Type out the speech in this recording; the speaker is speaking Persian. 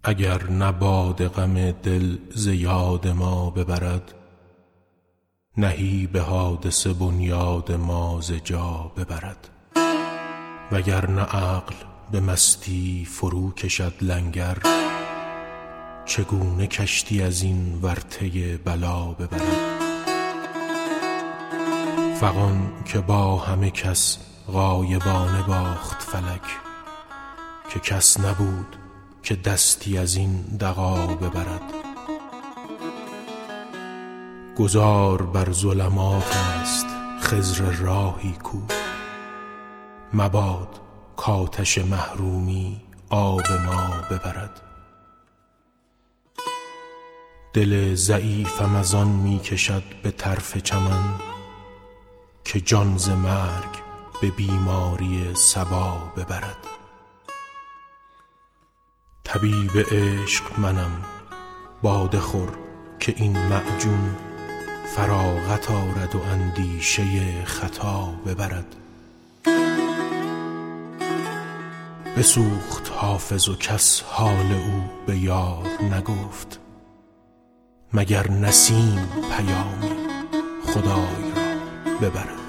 اگر نه باد غم دل ز یاد ما ببرد، نهی به حادثه بنیاد ما ز جا ببرد. وگر نه عقل به مستی فرو کشد لنگر، چگونه کشتی از این ورطه بلا ببرد. فغان که با همه کس غایبانه باخت فلک، که کس نبود که دستی از این دغا ببرد. گذار بر ظلمات است خضر راهی کو، مباد کآتش محرومی آب ما ببرد. دل ضعیفم از آن می کشد به طرف چمن، که جان ز مرگ به بیماری صبا ببرد. طبیب عشق منم، باده خور که این معجون فراغت آرد و اندیشه خطا ببرد. بسوخت حافظ و کس حال او به یار نگفت، مگر نسیم پیامی خدای را ببرد.